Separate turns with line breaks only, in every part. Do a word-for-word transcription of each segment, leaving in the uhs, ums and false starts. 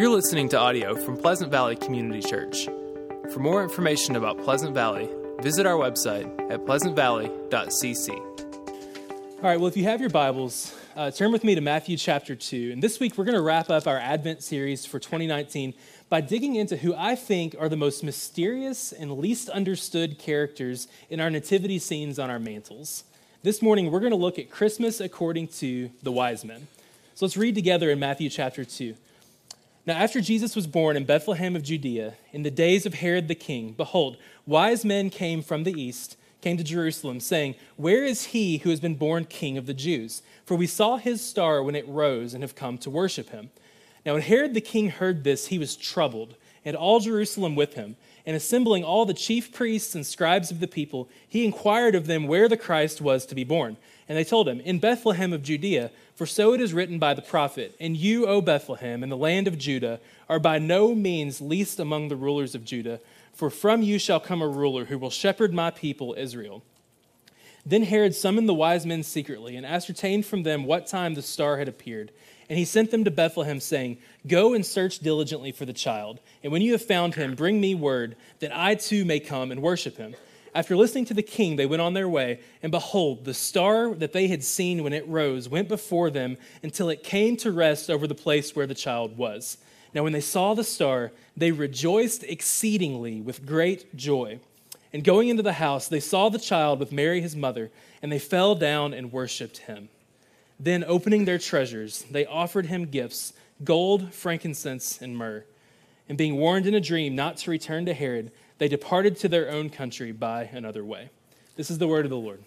You're listening to audio from Pleasant Valley Community Church. For more information about Pleasant Valley, visit our website at pleasant valley dot c c.
All right, well, if you have your Bibles, uh, turn with me to Matthew chapter two. And this week, we're going to wrap up our Advent series for twenty nineteen by digging into who I think are the most mysterious and least understood characters in our nativity scenes on our mantles. This morning, we're going to look at Christmas according to the wise men. So let's read together in Matthew chapter two. Now, after Jesus was born in Bethlehem of Judea, in the days of Herod the king, behold, wise men came from the east, came to Jerusalem, saying, "Where is he who has been born king of the Jews? For we saw his star when it rose and have come to worship him." Now, when Herod the king heard this, he was troubled, and all Jerusalem with him. And assembling all the chief priests and scribes of the people, he inquired of them where the Christ was to be born. And they told him, "In Bethlehem of Judea, for so it is written by the prophet, and you, O Bethlehem, in the land of Judah, are by no means least among the rulers of Judah, for from you shall come a ruler who will shepherd my people Israel." Then Herod summoned the wise men secretly and ascertained from them what time the star had appeared. And he sent them to Bethlehem, saying, "Go and search diligently for the child, and when you have found him, bring me word, that I too may come and worship him." After listening to the king, they went on their way, and behold, the star that they had seen when it rose went before them until it came to rest over the place where the child was. Now when they saw the star, they rejoiced exceedingly with great joy. And going into the house, they saw the child with Mary his mother, and they fell down and worshipped him. Then, opening their treasures, they offered him gifts, gold, frankincense, and myrrh. And being warned in a dream not to return to Herod, they departed to their own country by another way. This is the word of the Lord.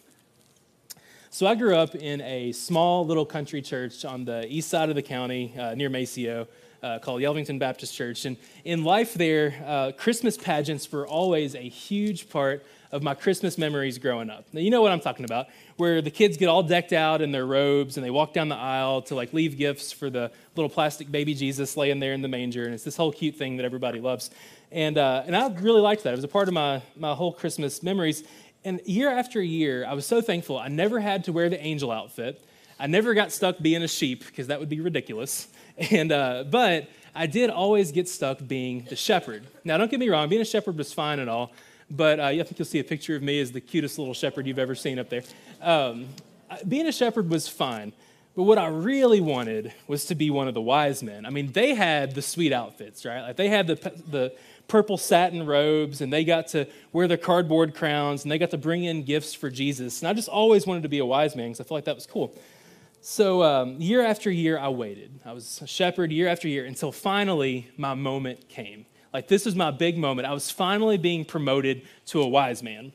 So I grew up in a small little country church on the east side of the county uh, near Maceo uh, called Yelvington Baptist Church. And in life there, uh, Christmas pageants were always a huge part of my Christmas memories growing up. Now, you know what I'm talking about, where the kids get all decked out in their robes and they walk down the aisle to like leave gifts for the little plastic baby Jesus laying there in the manger. And it's this whole cute thing that everybody loves. And uh, and I really liked that. It was a part of my, my whole Christmas memories. And year after year, I was so thankful I never had to wear the angel outfit. I never got stuck being a sheep, because that would be ridiculous. And uh, but I did always get stuck being the shepherd. Now, don't get me wrong, being a shepherd was fine and all, but uh, I think you'll see a picture of me as the cutest little shepherd you've ever seen up there. Um, being a shepherd was fine. But what I really wanted was to be one of the wise men. I mean, they had the sweet outfits, right? Like they had the the purple satin robes, and they got to wear their cardboard crowns, and they got to bring in gifts for Jesus. And I just always wanted to be a wise man because I felt like that was cool. So um, year after year, I waited. I was a shepherd year after year until finally my moment came. Like this was my big moment. I was finally being promoted to a wise man.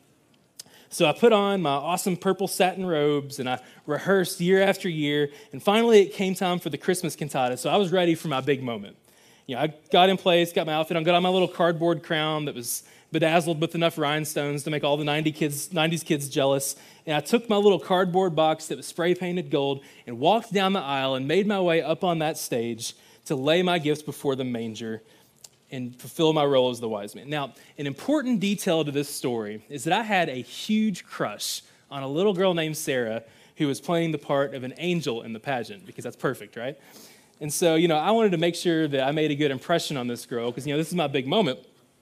So I put on my awesome purple satin robes, and I rehearsed year after year, and finally it came time for the Christmas cantata, so I was ready for my big moment. You know, I got in place, got my outfit on, got on my little cardboard crown that was bedazzled with enough rhinestones to make all the nineties kids, nineties kids jealous, and I took my little cardboard box that was spray-painted gold and walked down the aisle and made my way up on that stage to lay my gifts before the manger and fulfill my role as the wise man. Now, an important detail to this story is that I had a huge crush on a little girl named Sarah who was playing the part of an angel in the pageant, because that's perfect, right? And so, you know, I wanted to make sure that I made a good impression on this girl because, you know, this is my big moment.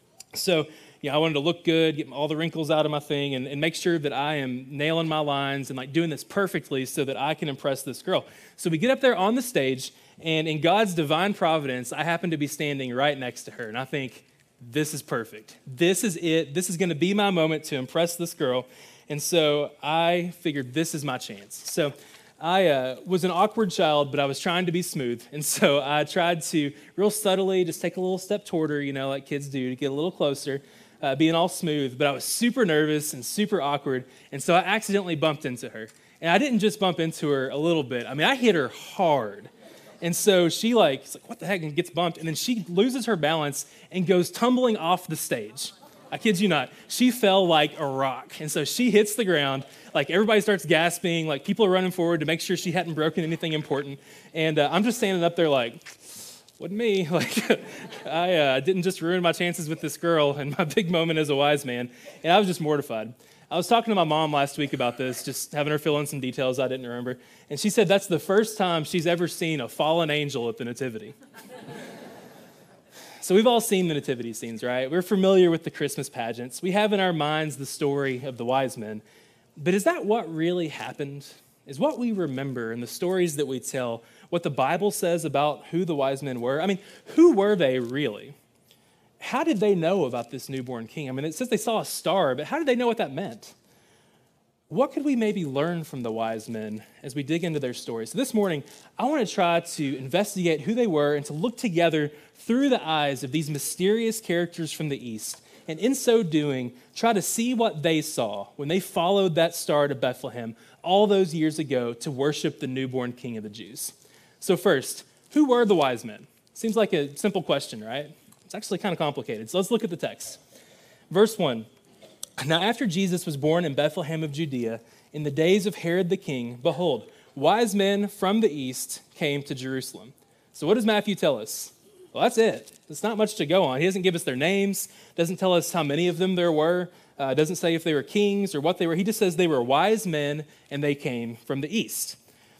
So, you know, I wanted to look good, get all the wrinkles out of my thing, and, and make sure that I am nailing my lines and, like, doing this perfectly so that I can impress this girl. So we get up there on the stage, and in God's divine providence, I happen to be standing right next to her. And I think, this is perfect. This is it. This is going to be my moment to impress this girl. And so I figured this is my chance. So I uh, was an awkward child, but I was trying to be smooth. And so I tried to real subtly just take a little step toward her, you know, like kids do, to get a little closer, uh, being all smooth. But I was super nervous and super awkward. And so I accidentally bumped into her. And I didn't just bump into her a little bit. I mean, I hit her hard. And so she like, it's like, what the heck, and gets bumped. And then she loses her balance and goes tumbling off the stage. I kid you not. She fell like a rock. And so she hits the ground. Like everybody starts gasping. Like people are running forward to make sure she hadn't broken anything important. And uh, I'm just standing up there like, wasn't me. Like I uh, didn't just ruin my chances with this girl and my big moment as a wise man. And I was just mortified. I was talking to my mom last week about this, just having her fill in some details I didn't remember. And she said that's the first time she's ever seen a fallen angel at the Nativity. So we've all seen the nativity scenes, right? We're familiar with the Christmas pageants. We have in our minds the story of the wise men. But is that what really happened? Is what we remember and the stories that we tell what the Bible says about who the wise men were? I mean, who were they really? How did they know about this newborn king? I mean, it says they saw a star, but how did they know what that meant? What could we maybe learn from the wise men as we dig into their stories? So this morning, I want to try to investigate who they were and to look together through the eyes of these mysterious characters from the East. And in so doing, try to see what they saw when they followed that star to Bethlehem all those years ago to worship the newborn king of the Jews. So first, who were the wise men? Seems like a simple question, right? It's actually kind of complicated. So let's look at the text. Verse one. Now, after Jesus was born in Bethlehem of Judea, in the days of Herod the king, behold, wise men from the east came to Jerusalem. So what does Matthew tell us? Well, that's it. There's not much to go on. He doesn't give us their names, doesn't tell us how many of them there were, uh, doesn't say if they were kings or what they were. He just says they were wise men and they came from the east.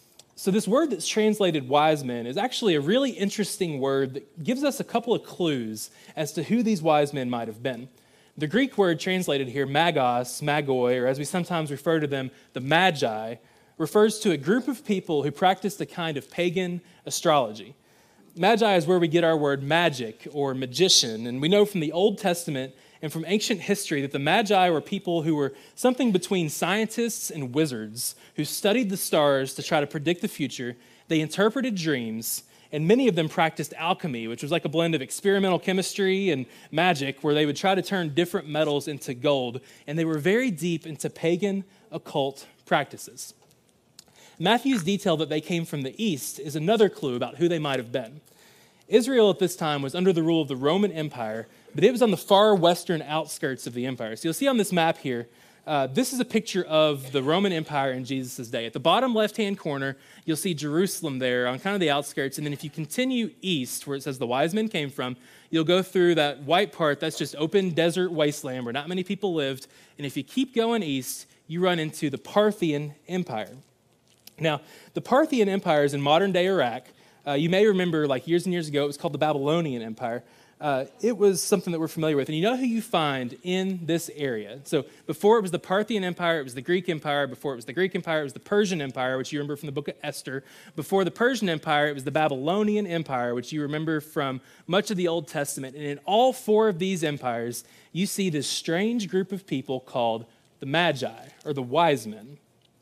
So this word that's translated wise men is actually a really interesting word that gives us a couple of clues as to who these wise men might have been. The Greek word translated here, magos, magoi, or as we sometimes refer to them, the magi, refers to a group of people who practiced a kind of pagan astrology. Magi is where we get our word magic or magician, and we know from the Old Testament and from ancient history that the magi were people who were something between scientists and wizards who studied the stars to try to predict the future. They interpreted dreams, and many of them practiced alchemy, which was like a blend of experimental chemistry and magic, where they would try to turn different metals into gold. And they were very deep into pagan occult practices. Matthew's detail that they came from the east is another clue about who they might have been. Israel at this time was under the rule of the Roman Empire, but it was on the far western outskirts of the empire. So you'll see on this map here, Uh, this is a picture of the Roman Empire in Jesus' day. At the bottom left-hand corner, you'll see Jerusalem there on kind of the outskirts. And then if you continue east, where it says the wise men came from, you'll go through that white part. That's just open desert wasteland where not many people lived. And if you keep going east, you run into the Parthian Empire. Now, the Parthian Empire is in modern-day Iraq. Uh, you may remember, like years and years ago, it was called the Babylonian Empire. Uh, it was something that we're familiar with. And you know who you find in this area? So before it was the Parthian Empire, it was the Greek Empire. Before it was the Greek Empire, it was the Persian Empire, which you remember from the book of Esther. Before the Persian Empire, it was the Babylonian Empire, which you remember from much of the Old Testament. And in all four of these empires, you see this strange group of people called the Magi, or the wise men.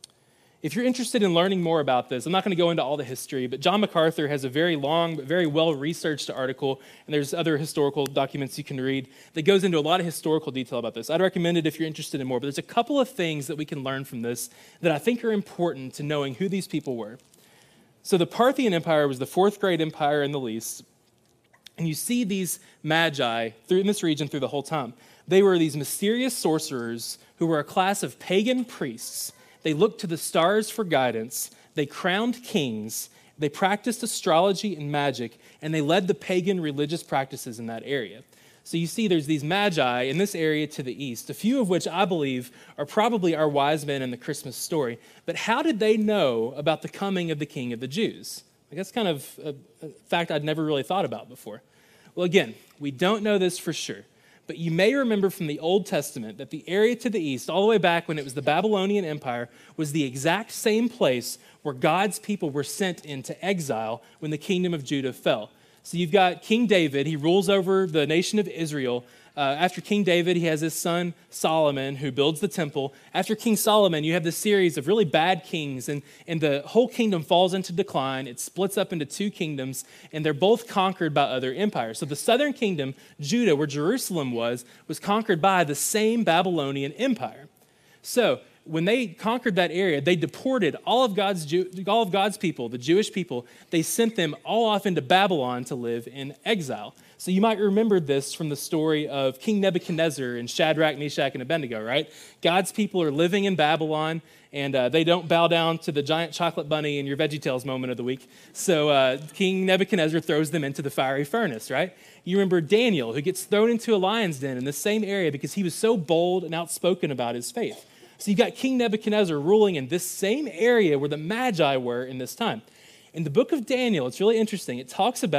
If you're interested in learning more about this, I'm not going to go into all the history, but John MacArthur has a very long but very well-researched article, and there's other historical documents you can read that goes into a lot of historical detail about this. I'd recommend it if you're interested in more, but there's a couple of things that we can learn from this that I think are important to knowing who these people were. So the Parthian Empire was the fourth great empire in the East, and you see these magi through in this region through the whole time. They were these mysterious sorcerers who were a class of pagan priests. They looked to the stars for guidance, they crowned kings, they practiced astrology and magic, and they led the pagan religious practices in that area. So you see there's these magi in this area to the east, a few of which I believe are probably our wise men in the Christmas story. But how did they know about the coming of the King of the Jews? Like that's kind of a, a fact I'd never really thought about before. Well, again, we don't know this for sure. But you may remember from the Old Testament that the area to the east, all the way back when it was the Babylonian Empire, was the exact same place where God's people were sent into exile when the kingdom of Judah fell. So you've got King David. He rules over the nation of Israel. Uh, after King David, he has his son Solomon, who builds the temple. After King Solomon, you have this series of really bad kings, and, and the whole kingdom falls into decline. It splits up into two kingdoms, and they're both conquered by other empires. So the southern kingdom, Judah, where Jerusalem was, was conquered by the same Babylonian Empire. So when they conquered that area, they deported all of God's Jew, all of God's people, the Jewish people. They sent them all off into Babylon to live in exile. So you might remember this from the story of King Nebuchadnezzar and Shadrach, Meshach, and Abednego, right? God's people are living in Babylon, and uh, they don't bow down to the giant chocolate bunny in your VeggieTales moment of the week. So uh, King Nebuchadnezzar throws them into the fiery furnace, right? You remember Daniel, who gets thrown into a lion's den in the same area because he was so bold and outspoken about his faith. So you've got King Nebuchadnezzar ruling in this same area where the Magi were in this time. In the book of Daniel, it's really interesting. It talks about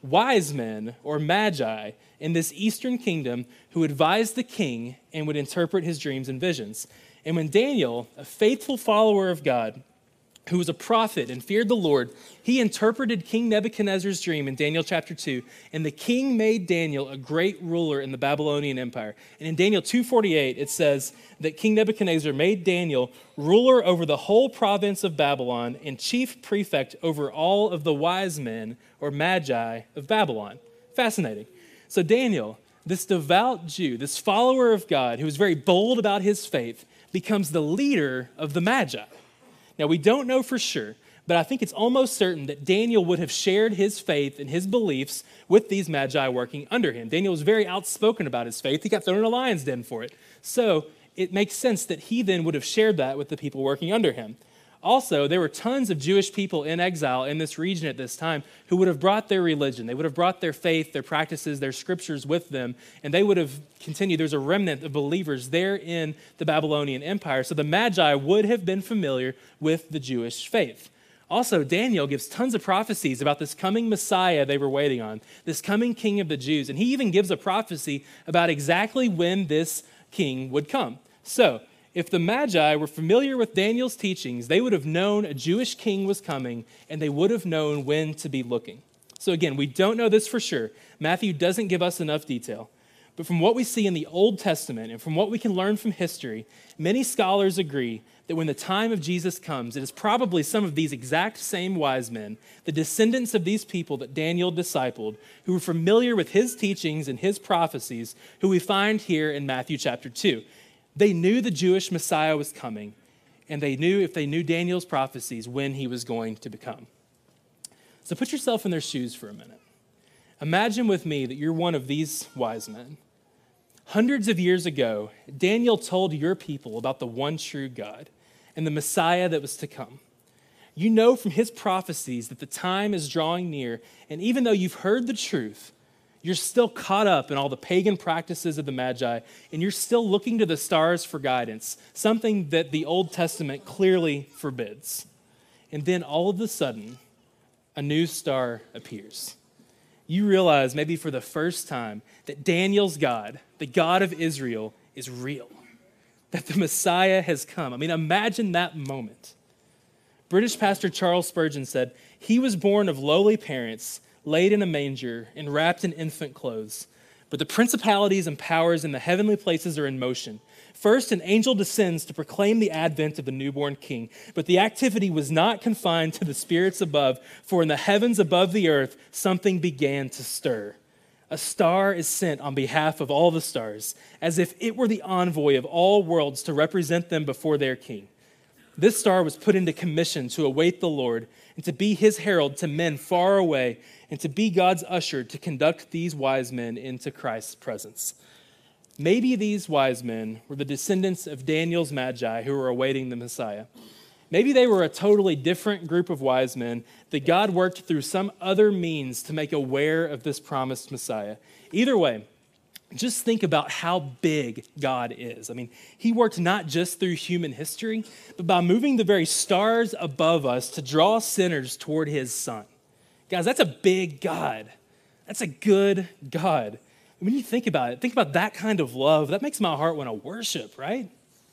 wise men or magi in this eastern kingdom who advised the king and would interpret his dreams and visions. And when Daniel, a faithful follower of God, who was a prophet and feared the Lord, he interpreted King Nebuchadnezzar's dream in Daniel chapter two, and the king made Daniel a great ruler in the Babylonian Empire. And in Daniel two forty-eight, it says that King Nebuchadnezzar made Daniel ruler over the whole province of Babylon and chief prefect over all of the wise men or magi of Babylon. Fascinating. So Daniel, this devout Jew, this follower of God who was very bold about his faith, becomes the leader of the magi. Now, we don't know for sure, but I think it's almost certain that Daniel would have shared his faith and his beliefs with these magi working under him. Daniel was very outspoken about his faith. He got thrown in a lion's den for it. So it makes sense that he then would have shared that with the people working under him. Also, there were tons of Jewish people in exile in this region at this time who would have brought their religion. They would have brought their faith, their practices, their scriptures with them, and they would have continued. There's a remnant of believers there in the Babylonian Empire, so the Magi would have been familiar with the Jewish faith. Also, Daniel gives tons of prophecies about this coming Messiah they were waiting on, this coming King of the Jews, and he even gives a prophecy about exactly when this king would come. So, if the Magi were familiar with Daniel's teachings, they would have known a Jewish king was coming, and they would have known when to be looking. So again, we don't know this for sure. Matthew doesn't give us enough detail. But from what we see in the Old Testament and from what we can learn from history, many scholars agree that when the time of Jesus comes, it is probably some of these exact same wise men, the descendants of these people that Daniel discipled, who were familiar with his teachings and his prophecies, who we find here in Matthew chapter two. They knew the Jewish Messiah was coming, and they knew, if they knew Daniel's prophecies, when he was going to become. So put yourself in their shoes for a minute. Imagine with me that you're one of these wise men. Hundreds of years ago, Daniel told your people about the one true God and the Messiah that was to come. You know from his prophecies that the time is drawing near, and even though you've heard the truth, you're still caught up in all the pagan practices of the Magi, and you're still looking to the stars for guidance, something that the Old Testament clearly forbids. And then all of a sudden, a new star appears. You realize maybe for the first time that Daniel's God, the God of Israel, is real, that the Messiah has come. I mean, imagine that moment. British pastor Charles Spurgeon said, "He was born of lowly parents, laid in a manger and wrapped in infant clothes. But the principalities and powers in the heavenly places are in motion. First, an angel descends to proclaim the advent of the newborn king. But the activity was not confined to the spirits above, for in the heavens above the earth, something began to stir. A star is sent on behalf of all the stars, as if it were the envoy of all worlds to represent them before their king. This star was put into commission to await the Lord and to be his herald to men far away and to be God's usher to conduct these wise men into Christ's presence." Maybe these wise men were the descendants of Daniel's Magi who were awaiting the Messiah. Maybe they were a totally different group of wise men that God worked through some other means to make aware of this promised Messiah. Either way, just think about how big God is. I mean, he worked not just through human history, but by moving the very stars above us to draw sinners toward his son. Guys, that's a big God. That's a good God. When you think about it, think about that kind of love. That makes my heart want to worship, right?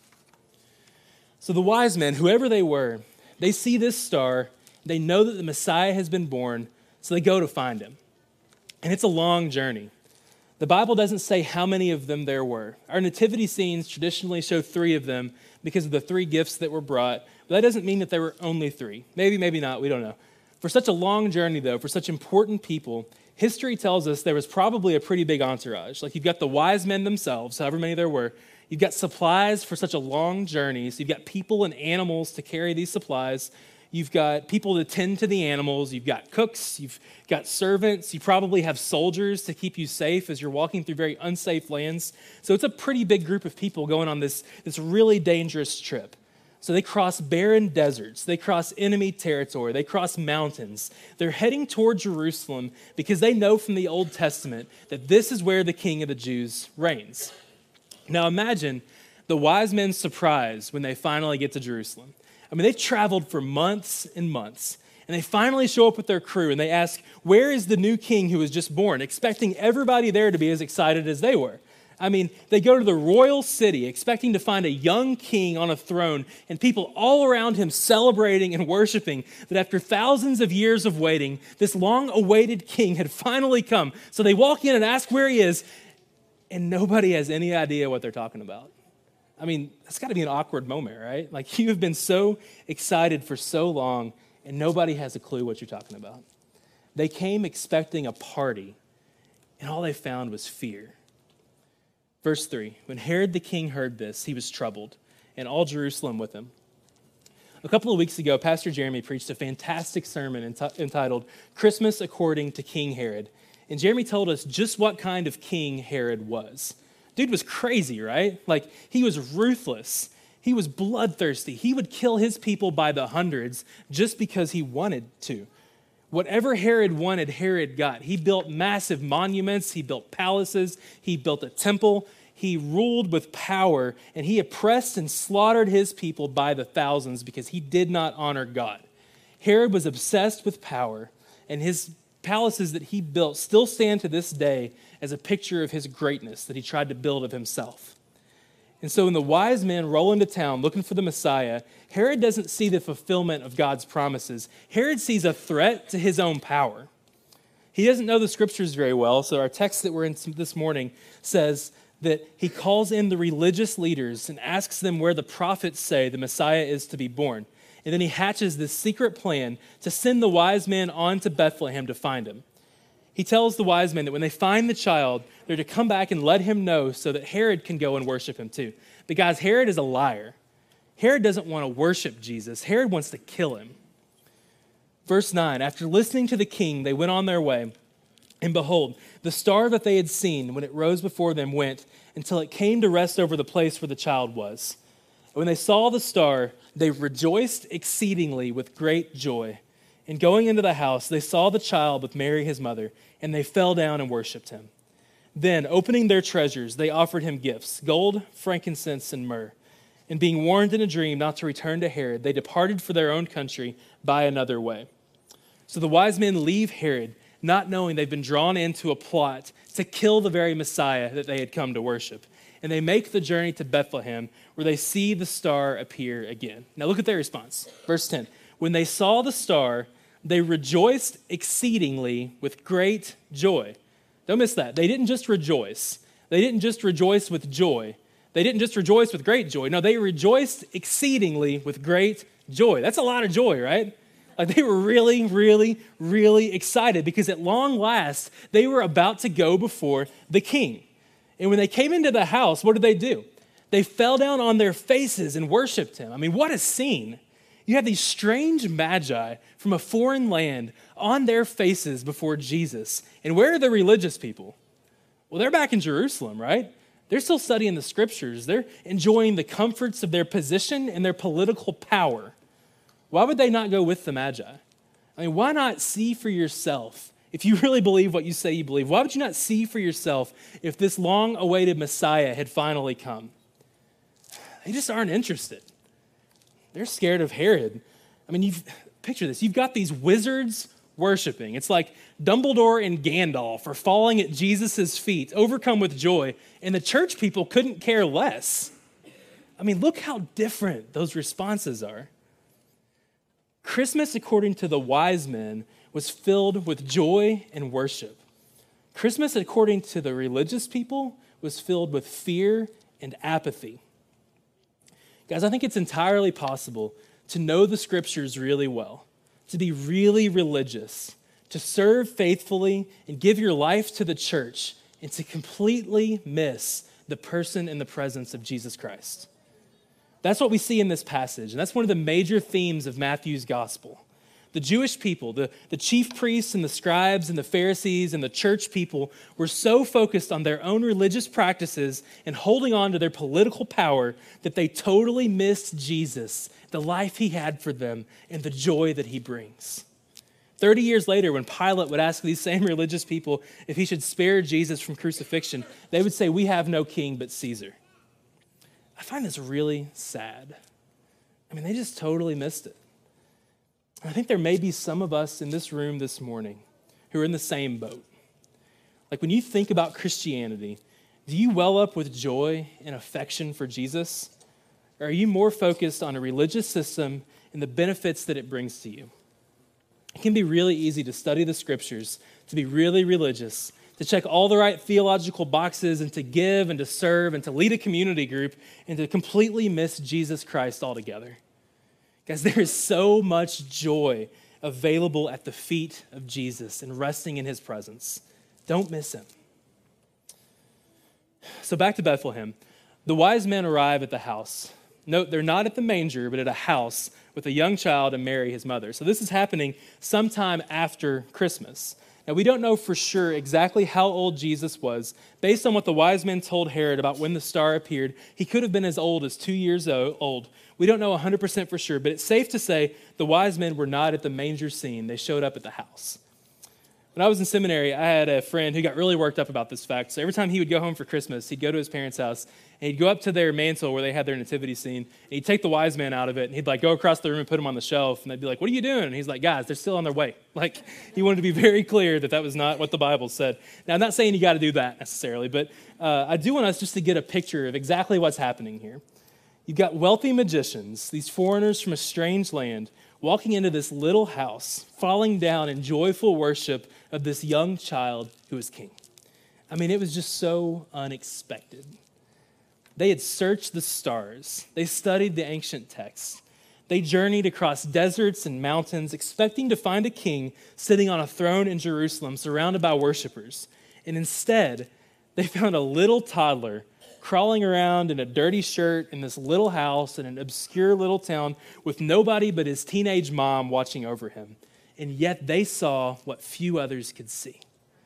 So the wise men, whoever they were, they see this star. They know that the Messiah has been born, so they go to find him. And it's a long journey. The Bible doesn't say how many of them there were. Our nativity scenes traditionally show three of them because of the three gifts that were brought. But that doesn't mean that there were only three. Maybe, maybe not. We don't know. For such a long journey, though, for such important people, history tells us there was probably a pretty big entourage. Like you've got the wise men themselves, however many there were. You've got supplies for such a long journey. So you've got people and animals to carry these supplies. You've got people to tend to the animals. You've got cooks. You've got servants. You probably have soldiers to keep you safe as you're walking through very unsafe lands. So it's a pretty big group of people going on this, this really dangerous trip. So they cross barren deserts. They cross enemy territory. They cross mountains. They're heading toward Jerusalem because they know from the Old Testament that this is where the King of the Jews reigns. Now imagine the wise men's surprise when they finally get to Jerusalem. I mean, they've traveled for months and months, And they finally show up with their crew and they ask, where is the new king who was just born? Expecting everybody there to be as excited as they were. I mean, they go to the royal city expecting to find a young king on a throne and people all around him celebrating and worshiping that after thousands of years of waiting, this long-awaited king had finally come. So they walk in and ask where he is, and nobody has any idea what they're talking about. I mean, that's got to be an awkward moment, right? Like, you have been so excited for so long, and nobody has a clue what you're talking about. They came expecting a party, and all they found was fear. Verse three, when Herod the king heard this, he was troubled, and all Jerusalem with him. A couple of weeks ago, Pastor Jeremy preached a fantastic sermon entitled Christmas According to King Herod. And Jeremy told us just what kind of king Herod was. Dude was crazy, right? Like, he was ruthless. He was bloodthirsty. He would kill his people by the hundreds just because he wanted to. Whatever Herod wanted, Herod got. He built massive monuments. He built palaces. He built a temple. He ruled with power, and he oppressed and slaughtered his people by the thousands because he did not honor God. Herod was obsessed with power, and his palaces that he built still stand to this day as a picture of his greatness that he tried to build of himself. And so when the wise men roll into town looking for the Messiah, Herod doesn't see the fulfillment of God's promises. Herod sees a threat to his own power. He doesn't know the scriptures very well, so our text that we're in this morning says that he calls in the religious leaders and asks them where the prophets say the Messiah is to be born. And then he hatches this secret plan to send the wise men on to Bethlehem to find him. He tells the wise men that when they find the child, they're to come back and let him know so that Herod can go and worship him too. But guys, Herod is a liar. Herod doesn't want to worship Jesus. Herod wants to kill him. Verse nine, after listening to the king, they went on their way. And behold, the star that they had seen when it rose before them went until it came to rest over the place where the child was. And when they saw the star, they rejoiced exceedingly with great joy. And going into the house, they saw the child with Mary his mother, and they fell down and worshipped him. Then, opening their treasures, they offered him gifts, gold, frankincense, and myrrh. And being warned in a dream not to return to Herod, they departed for their own country by another way. So the wise men leave Herod, not knowing they've been drawn into a plot to kill the very Messiah that they had come to worship. And they make the journey to Bethlehem, where they see the star appear again. Now look at their response. Verse ten, when they saw the star, they rejoiced exceedingly with great joy. Don't miss that. They didn't just rejoice. They didn't just rejoice with joy. They didn't just rejoice with great joy. No, they rejoiced exceedingly with great joy. That's a lot of joy, right? Like, they were really, really, really excited because at long last, they were about to go before the king. And when they came into the house, what did they do? They fell down on their faces and worshiped him. I mean, what a scene. You have these strange magi from a foreign land on their faces before Jesus. And where are the religious people? Well, they're back in Jerusalem, right? They're still studying the scriptures. They're enjoying the comforts of their position and their political power. Why would they not go with the magi? I mean, why not see for yourself? If you really believe what you say you believe, why would you not see for yourself if this long-awaited Messiah had finally come? They just aren't interested. They're scared of Herod. I mean, you've picture this. You've got these wizards worshiping. It's like Dumbledore and Gandalf are falling at Jesus' feet, overcome with joy, and the church people couldn't care less. I mean, look how different those responses are. Christmas, according to the wise men, was filled with joy and worship. Christmas, according to the religious people, was filled with fear and apathy. Guys, I think it's entirely possible to know the scriptures really well, to be really religious, to serve faithfully and give your life to the church, and to completely miss the person and the presence of Jesus Christ. That's what we see in this passage, and that's one of the major themes of Matthew's gospel. The Jewish people, the, the chief priests and the scribes and the Pharisees and the church people were so focused on their own religious practices and holding on to their political power that they totally missed Jesus, the life he had for them, and the joy that he brings. Thirty years later, when Pilate would ask these same religious people if he should spare Jesus from crucifixion, they would say, "We have no king but Caesar." I find this really sad. I mean, they just totally missed it. I think there may be some of us in this room this morning who are in the same boat. Like when you think about Christianity, do you well up with joy and affection for Jesus? Or are you more focused on a religious system and the benefits that it brings to you? It can be really easy to study the scriptures, to be really religious, to check all the right theological boxes and to give and to serve and to lead a community group and to completely miss Jesus Christ altogether. Guys, there is so much joy available at the feet of Jesus and resting in his presence. Don't miss him. So back to Bethlehem. The wise men arrive at the house. Note, they're not at the manger, but at a house with a young child and Mary, his mother. So this is happening sometime after Christmas. Now, we don't know for sure exactly how old Jesus was. Based on what the wise men told Herod about when the star appeared, he could have been as old as two years old. We don't know one hundred percent for sure, but it's safe to say the wise men were not at the manger scene. They showed up at the house. When I was in seminary, I had a friend who got really worked up about this fact. So every time he would go home for Christmas, he'd go to his parents' house, and he'd go up to their mantle where they had their nativity scene, and he'd take the wise men out of it, and he'd like go across the room and put them on the shelf, and they'd be like, "What are you doing?" And he's like, "Guys, they're still on their way." Like, he wanted to be very clear that that was not what the Bible said. Now, I'm not saying you got to do that necessarily, but uh, I do want us just to get a picture of exactly what's happening here. You've got wealthy magicians, these foreigners from a strange land, walking into this little house, falling down in joyful worship of this young child who is king. I mean, it was just so unexpected. They had searched the stars. They studied the ancient texts. They journeyed across deserts and mountains, expecting to find a king sitting on a throne in Jerusalem, surrounded by worshipers. And instead, they found a little toddler crawling around in a dirty shirt in this little house in an obscure little town with nobody but his teenage mom watching over him. And yet they saw what few others could see.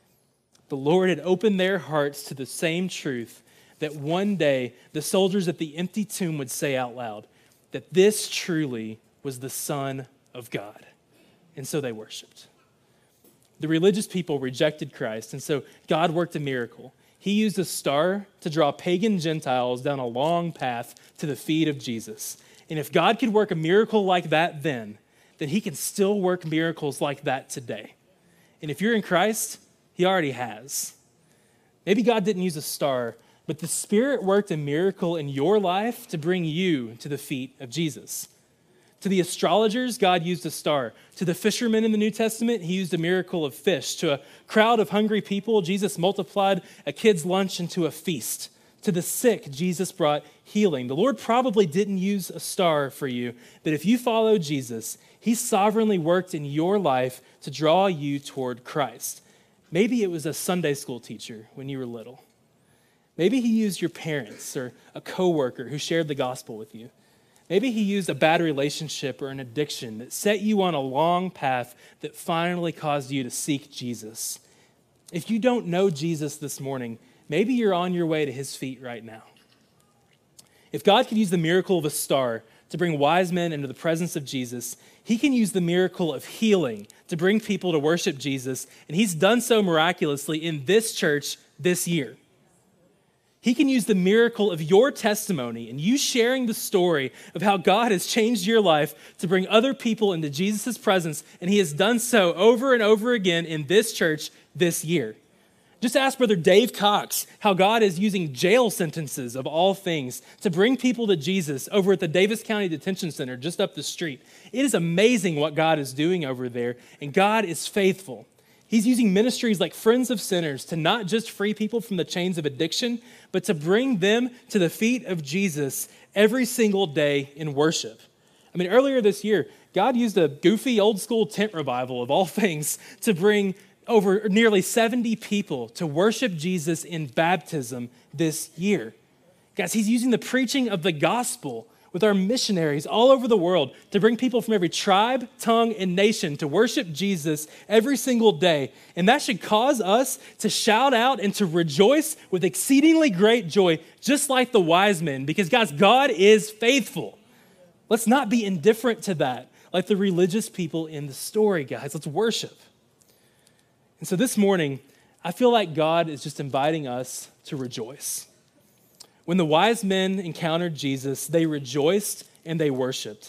The Lord had opened their hearts to the same truth that one day the soldiers at the empty tomb would say out loud, that this truly was the Son of God. And so they worshiped. The religious people rejected Christ, and so God worked a miracle. He used a star to draw pagan Gentiles down a long path to the feet of Jesus. And if God could work a miracle like that then, then he can still work miracles like that today. And if you're in Christ, he already has. Maybe God didn't use a star, but the Spirit worked a miracle in your life to bring you to the feet of Jesus. To the astrologers, God used a star. To the fishermen in the New Testament, he used a miracle of fish. To a crowd of hungry people, Jesus multiplied a kid's lunch into a feast. To the sick, Jesus brought healing. The Lord probably didn't use a star for you, but if you follow Jesus, he sovereignly worked in your life to draw you toward Christ. Maybe it was a Sunday school teacher when you were little. Maybe he used your parents or a coworker who shared the gospel with you. Maybe he used a bad relationship or an addiction that set you on a long path that finally caused you to seek Jesus. If you don't know Jesus this morning, maybe you're on your way to his feet right now. If God could use the miracle of a star to bring wise men into the presence of Jesus, he can use the miracle of healing to bring people to worship Jesus, and he's done so miraculously in this church this year. He can use the miracle of your testimony and you sharing the story of how God has changed your life to bring other people into Jesus' presence, and he has done so over and over again in this church this year. Just ask Brother Dave Cox how God is using jail sentences, of all things, to bring people to Jesus over at the Davis County Detention Center just up the street. It is amazing what God is doing over there, and God is faithful. He's using ministries like Friends of Sinners to not just free people from the chains of addiction, but to bring them to the feet of Jesus every single day in worship. I mean, earlier this year, God used a goofy old school tent revival, of all things, to bring over nearly seventy people to worship Jesus in baptism this year. Guys, he's using the preaching of the gospel with our missionaries all over the world to bring people from every tribe, tongue, and nation to worship Jesus every single day. And that should cause us to shout out and to rejoice with exceedingly great joy, just like the wise men, because guys, God is faithful. Let's not be indifferent to that, like the religious people in the story, guys. Let's worship. And so this morning, I feel like God is just inviting us to rejoice. When the wise men encountered Jesus, they rejoiced and they worshiped.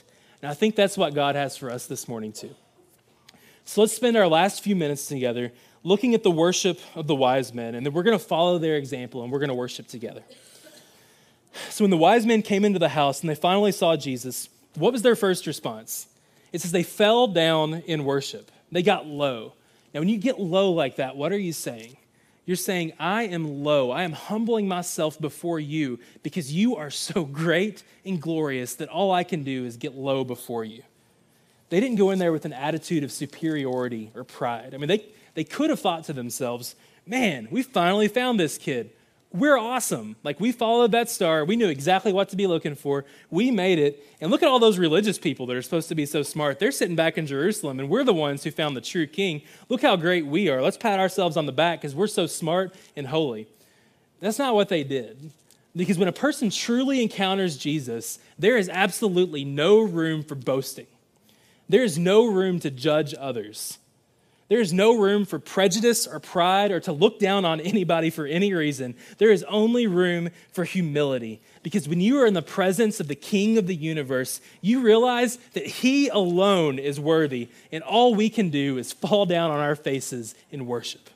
And I think that's what God has for us this morning too. So let's spend our last few minutes together looking at the worship of the wise men, and then we're going to follow their example and we're going to worship together. So when the wise men came into the house and they finally saw Jesus, what was their first response? It says they fell down in worship. They got low. Now, when you get low like that, what are you saying? You're saying, I am low. I am humbling myself before you because you are so great and glorious that all I can do is get low before you. They didn't go in there with an attitude of superiority or pride. I mean, they, they could have thought to themselves, man, we finally found this kid. We're awesome. Like, we followed that star. We knew exactly what to be looking for. We made it. And look at all those religious people that are supposed to be so smart. They're sitting back in Jerusalem, and we're the ones who found the true king. Look how great we are. Let's pat ourselves on the back because we're so smart and holy. That's not what they did. Because when a person truly encounters Jesus, there is absolutely no room for boasting. There is no room to judge others. There is no room for prejudice or pride or to look down on anybody for any reason. There is only room for humility. Because when you are in the presence of the King of the universe, you realize that he alone is worthy, and all we can do is fall down on our faces in worship.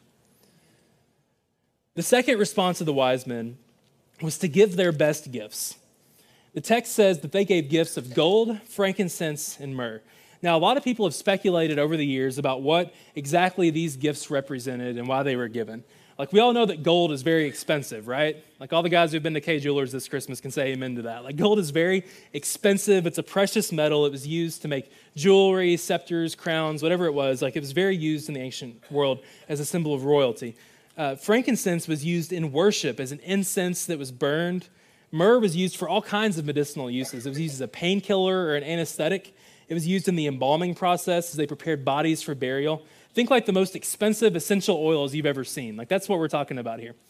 The second response of the wise men was to give their best gifts. The text says that they gave gifts of gold, frankincense, and myrrh. Now, a lot of people have speculated over the years about what exactly these gifts represented and why they were given. Like, we all know that gold is very expensive, right? Like, all the guys who've been to Kay Jewelers this Christmas can say amen to that. Like, gold is very expensive. It's a precious metal. It was used to make jewelry, scepters, crowns, whatever it was. Like, it was very used in the ancient world as a symbol of royalty. Uh, frankincense was used in worship as an incense that was burned. Myrrh was used for all kinds of medicinal uses. It was used as a painkiller or an anesthetic. It was used in the embalming process as they prepared bodies for burial. Think like the most expensive essential oils you've ever seen. Like, that's what we're talking about here.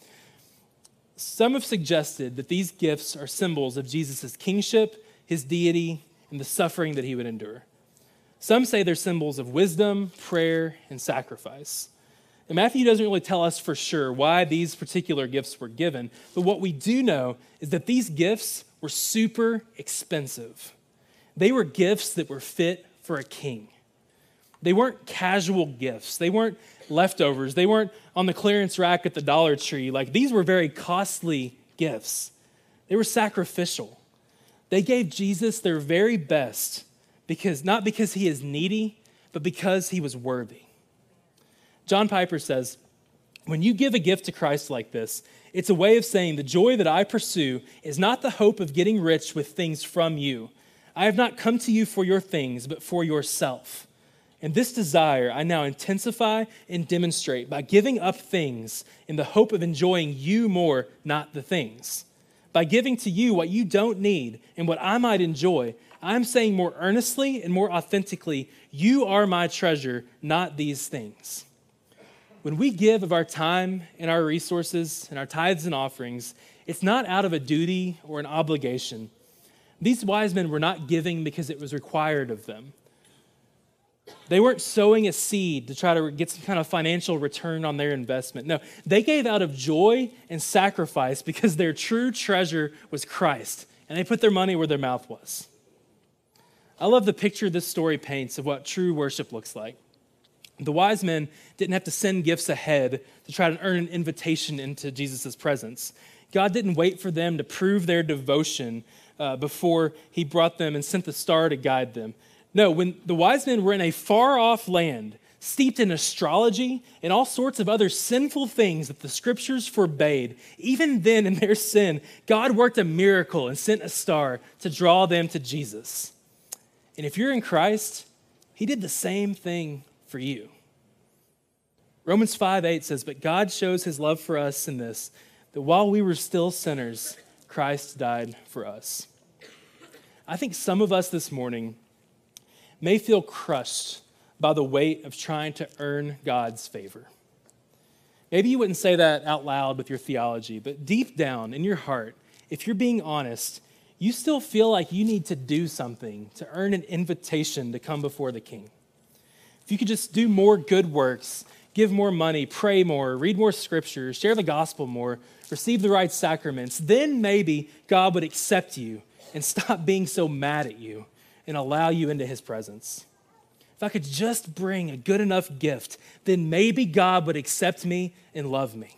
Some have suggested that these gifts are symbols of Jesus' kingship, his deity, and the suffering that he would endure. Some say they're symbols of wisdom, prayer, and sacrifice. And Matthew doesn't really tell us for sure why these particular gifts were given, but what we do know is that these gifts were super expensive. They were gifts that were fit for a king. They weren't casual gifts. They weren't leftovers. They weren't on the clearance rack at the Dollar Tree. Like, these were very costly gifts. They were sacrificial. They gave Jesus their very best, because not because he is needy, but because he was worthy. John Piper says, when you give a gift to Christ like this, it's a way of saying the joy that I pursue is not the hope of getting rich with things from you. I have not come to you for your things, but for yourself. And this desire I now intensify and demonstrate by giving up things in the hope of enjoying you more, not the things. By giving to you what you don't need and what I might enjoy, I'm saying more earnestly and more authentically, you are my treasure, not these things. When we give of our time and our resources and our tithes and offerings, it's not out of a duty or an obligation. These wise men were not giving because it was required of them. They weren't sowing a seed to try to get some kind of financial return on their investment. No, they gave out of joy and sacrifice because their true treasure was Christ, and they put their money where their mouth was. I love the picture this story paints of what true worship looks like. The wise men didn't have to send gifts ahead to try to earn an invitation into Jesus' presence. God didn't wait for them to prove their devotion uh, before he brought them and sent the star to guide them. No, when the wise men were in a far-off land, steeped in astrology and all sorts of other sinful things that the scriptures forbade, even then in their sin, God worked a miracle and sent a star to draw them to Jesus. And if you're in Christ, he did the same thing for you. Romans five eight says, but God shows his love for us in this, that while we were still sinners, Christ died for us. I think some of us this morning may feel crushed by the weight of trying to earn God's favor. Maybe you wouldn't say that out loud with your theology, but deep down in your heart, if you're being honest, you still feel like you need to do something to earn an invitation to come before the King. If you could just do more good works, give more money, pray more, read more scriptures, share the gospel more, receive the right sacraments, then maybe God would accept you and stop being so mad at you and allow you into his presence. If I could just bring a good enough gift, then maybe God would accept me and love me.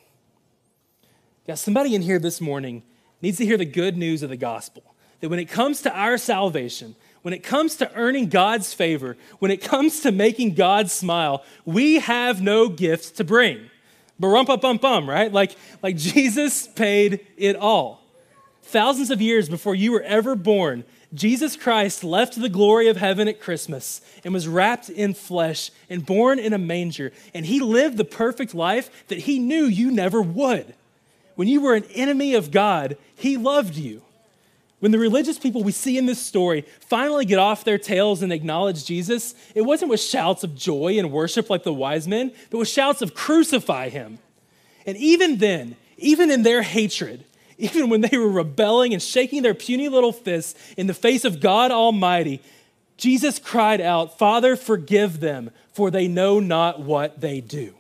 Now, somebody in here this morning needs to hear the good news of the gospel, that when it comes to our salvation, when it comes to earning God's favor, when it comes to making God smile, we have no gift to bring. Ba-rum-pa-bum-bum, right? Like, like Jesus paid it all. Thousands of years before you were ever born, Jesus Christ left the glory of heaven at Christmas and was wrapped in flesh and born in a manger. And he lived the perfect life that he knew you never would. When you were an enemy of God, he loved you. When the religious people we see in this story finally get off their tails and acknowledge Jesus, it wasn't with shouts of joy and worship like the wise men, but with shouts of crucify him. And even then, even in their hatred, even when they were rebelling and shaking their puny little fists in the face of God Almighty, Jesus cried out, "Father, forgive them, for they know not what they do."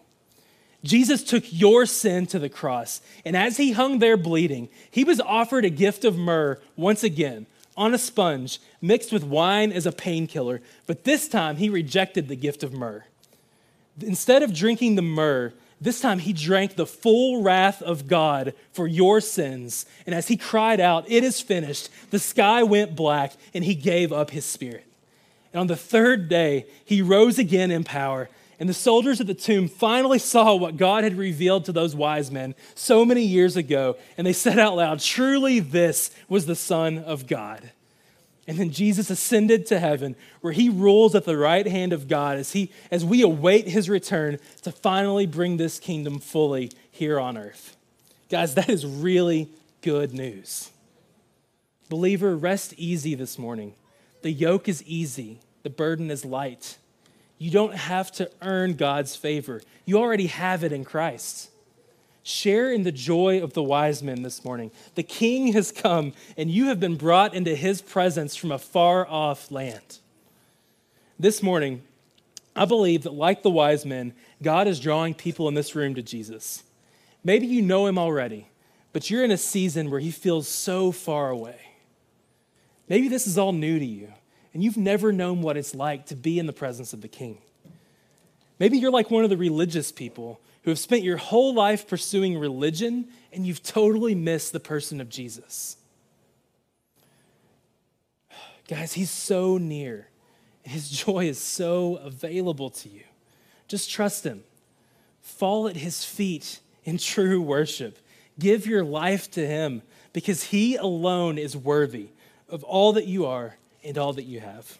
Jesus took your sin to the cross, and as he hung there bleeding, he was offered a gift of myrrh once again on a sponge mixed with wine as a painkiller, but this time he rejected the gift of myrrh. Instead of drinking the myrrh, this time he drank the full wrath of God for your sins. And as he cried out, "It is finished," the sky went black and he gave up his spirit. And on the third day, he rose again in power. And the soldiers at the tomb finally saw what God had revealed to those wise men so many years ago. And they said out loud, "Truly this was the Son of God." And then Jesus ascended to heaven, where he rules at the right hand of God as he, as we await his return to finally bring this kingdom fully here on earth. Guys, that is really good news. Believer, rest easy this morning. The yoke is easy. The burden is light. You don't have to earn God's favor. You already have it in Christ. Share in the joy of the wise men this morning. The King has come, and you have been brought into his presence from a far-off land. This morning, I believe that like the wise men, God is drawing people in this room to Jesus. Maybe you know him already, but you're in a season where he feels so far away. Maybe this is all new to you, and you've never known what it's like to be in the presence of the King. Maybe you're like one of the religious people who have spent your whole life pursuing religion, and you've totally missed the person of Jesus. Guys, he's so near. His joy is so available to you. Just trust him. Fall at his feet in true worship. Give your life to him, because he alone is worthy of all that you are and all that you have.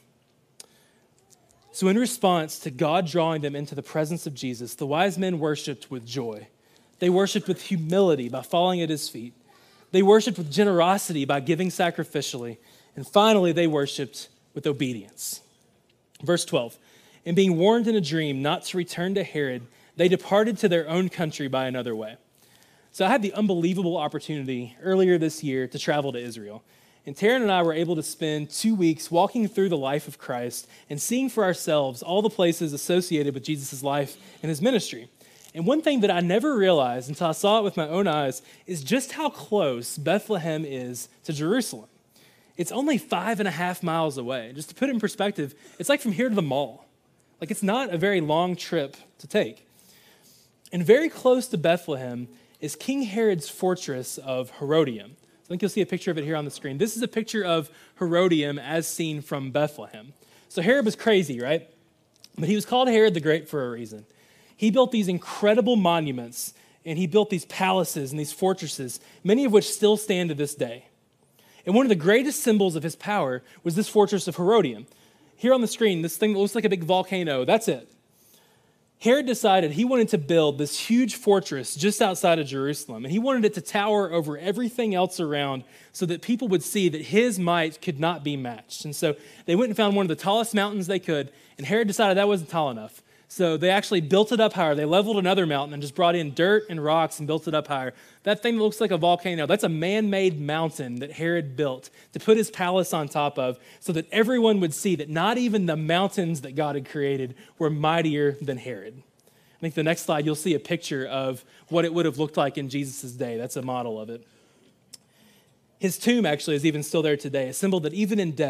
So in response to God drawing them into the presence of Jesus, the wise men worshiped with joy. They worshiped with humility by falling at his feet. They worshiped with generosity by giving sacrificially. And finally, they worshiped with obedience. Verse twelve, and being warned in a dream not to return to Herod, they departed to their own country by another way. So I had the unbelievable opportunity earlier this year to travel to Israel. And Taryn and I were able to spend two weeks walking through the life of Christ and seeing for ourselves all the places associated with Jesus' life and his ministry. And one thing that I never realized until I saw it with my own eyes is just how close Bethlehem is to Jerusalem. It's only five and a half miles away. Just to put it in perspective, it's like from here to the mall. Like, it's not a very long trip to take. And very close to Bethlehem is King Herod's fortress of Herodium. I think you'll see a picture of it here on the screen. This is a picture of Herodium as seen from Bethlehem. So Herod was crazy, right? But he was called Herod the Great for a reason. He built these incredible monuments, and he built these palaces and these fortresses, many of which still stand to this day. And one of the greatest symbols of his power was this fortress of Herodium. Here on the screen, this thing that looks like a big volcano, that's it. Herod decided he wanted to build this huge fortress just outside of Jerusalem, and he wanted it to tower over everything else around so that people would see that his might could not be matched. And so they went and found one of the tallest mountains they could, and Herod decided that wasn't tall enough. So they actually built it up higher. They leveled another mountain and just brought in dirt and rocks and built it up higher. That thing that looks like a volcano, that's a man-made mountain that Herod built to put his palace on top of so that everyone would see that not even the mountains that God had created were mightier than Herod. I think the next slide, you'll see a picture of what it would have looked like in Jesus' day. That's a model of it. His tomb actually is even still there today, a symbol that even in death,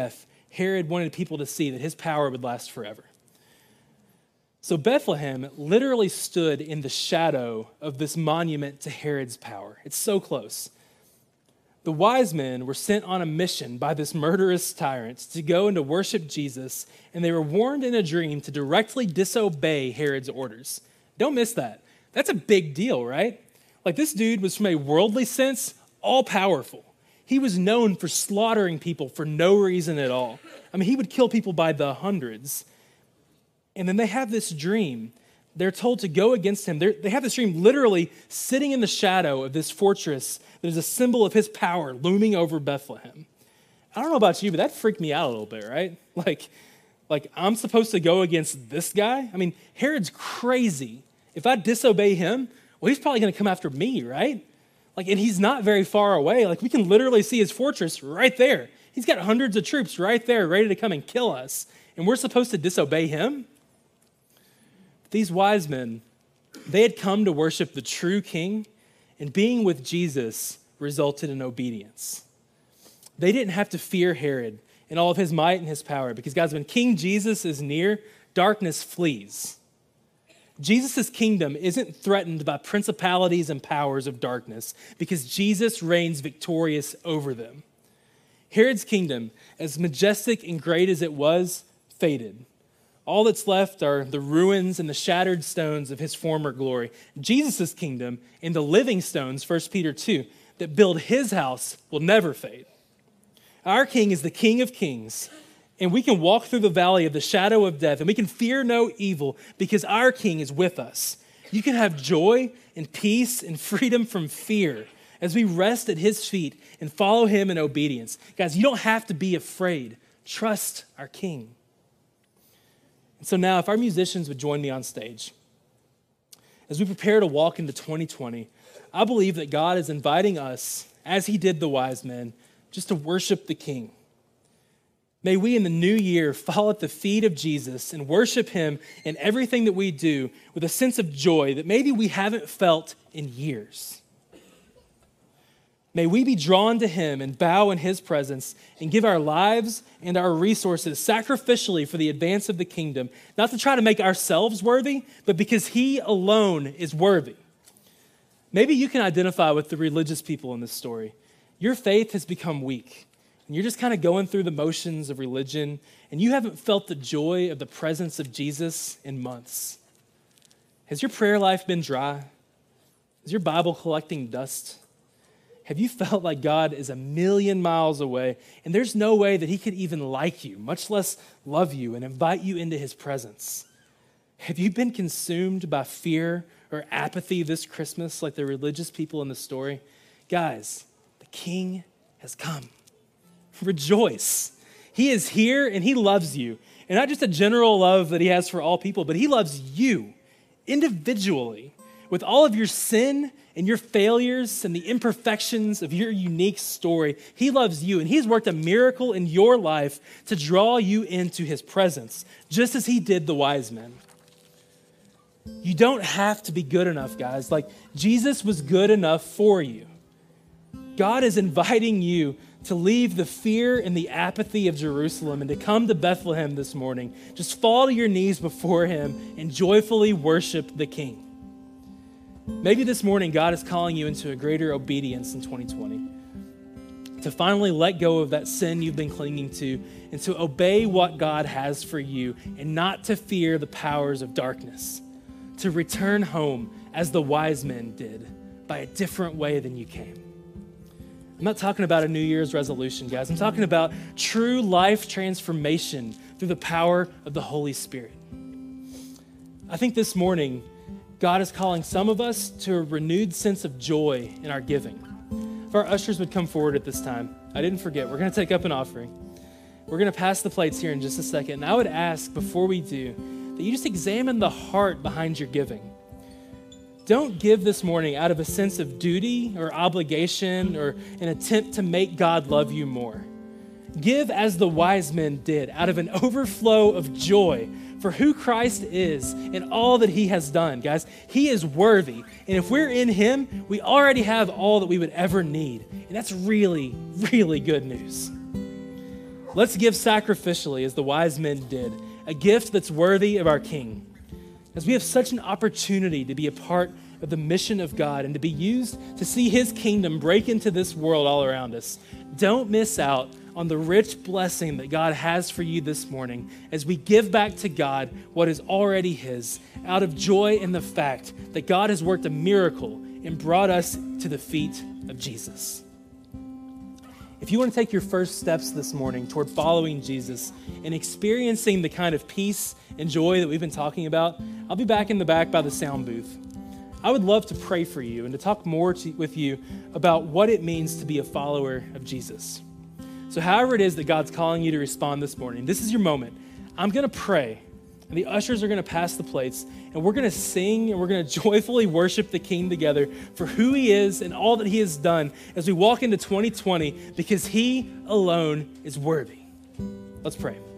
Herod wanted people to see that his power would last forever. So Bethlehem literally stood in the shadow of this monument to Herod's power. It's so close. The wise men were sent on a mission by this murderous tyrant to go and to worship Jesus, and they were warned in a dream to directly disobey Herod's orders. Don't miss that. That's a big deal, right? Like, this dude was, from a worldly sense, all-powerful. He was known for slaughtering people for no reason at all. I mean, he would kill people by the hundreds. And then they have this dream. They're told to go against him. They're, they have this dream literally sitting in the shadow of this fortress that is a symbol of his power looming over Bethlehem. I don't know about you, but that freaked me out a little bit, right? Like, like I'm supposed to go against this guy? I mean, Herod's crazy. If I disobey him, well, he's probably going to come after me, right? Like, and he's not very far away. Like, we can literally see his fortress right there. He's got hundreds of troops right there ready to come and kill us. And we're supposed to disobey him? These wise men, they had come to worship the true king, and being with Jesus resulted in obedience. They didn't have to fear Herod and all of his might and his power, because, guys, when King Jesus is near, darkness flees. Jesus' kingdom isn't threatened by principalities and powers of darkness because Jesus reigns victorious over them. Herod's kingdom, as majestic and great as it was, faded. All that's left are the ruins and the shattered stones of his former glory. Jesus' kingdom and the living stones, First Peter two, that build his house will never fade. Our king is the King of kings, and we can walk through the valley of the shadow of death, and we can fear no evil because our king is with us. You can have joy and peace and freedom from fear as we rest at his feet and follow him in obedience. Guys, you don't have to be afraid. Trust our king. And so now, if our musicians would join me on stage, as we prepare to walk into twenty twenty, I believe that God is inviting us, as he did the wise men, just to worship the King. May we in the new year fall at the feet of Jesus and worship him in everything that we do with a sense of joy that maybe we haven't felt in years. May we be drawn to him and bow in his presence and give our lives and our resources sacrificially for the advance of the kingdom, not to try to make ourselves worthy, but because he alone is worthy. Maybe you can identify with the religious people in this story. Your faith has become weak, and you're just kind of going through the motions of religion, and you haven't felt the joy of the presence of Jesus in months. Has your prayer life been dry? Is your Bible collecting dust? Have you felt like God is a million miles away and there's no way that he could even like you, much less love you and invite you into his presence? Have you been consumed by fear or apathy this Christmas like the religious people in the story? Guys, the King has come. Rejoice. He is here and he loves you. And not just a general love that he has for all people, but he loves you individually with all of your sin and your failures and the imperfections of your unique story. He loves you, and he's worked a miracle in your life to draw you into his presence, just as he did the wise men. You don't have to be good enough, guys. Like, Jesus was good enough for you. God is inviting you to leave the fear and the apathy of Jerusalem and to come to Bethlehem this morning. Just fall to your knees before him and joyfully worship the King. Maybe this morning God is calling you into a greater obedience in twenty twenty, to finally let go of that sin you've been clinging to and to obey what God has for you and not to fear the powers of darkness, to return home as the wise men did by a different way than you came. I'm not talking about a New Year's resolution, guys. I'm talking about true life transformation through the power of the Holy Spirit. I think this morning, God is calling some of us to a renewed sense of joy in our giving. If our ushers would come forward at this time, I didn't forget, we're going to take up an offering. We're going to pass the plates here in just a second. And I would ask, before we do, that you just examine the heart behind your giving. Don't give this morning out of a sense of duty or obligation or an attempt to make God love you more. Give as the wise men did, out of an overflow of joy for who Christ is and all that he has done. Guys, he is worthy. And if we're in him, we already have all that we would ever need. And that's really, really good news. Let's give sacrificially as the wise men did, a gift that's worthy of our King. As we have such an opportunity to be a part of the mission of God and to be used to see his kingdom break into this world all around us, don't miss out on the rich blessing that God has for you this morning as we give back to God what is already his, out of joy in the fact that God has worked a miracle and brought us to the feet of Jesus. If you want to take your first steps this morning toward following Jesus and experiencing the kind of peace and joy that we've been talking about, I'll be back in the back by the sound booth. I would love to pray for you and to talk more to, with you about what it means to be a follower of Jesus. So however it is that God's calling you to respond this morning, this is your moment. I'm going to pray, and the ushers are going to pass the plates, and we're going to sing, and we're going to joyfully worship the King together for who he is and all that he has done as we walk into twenty twenty, because he alone is worthy. Let's pray.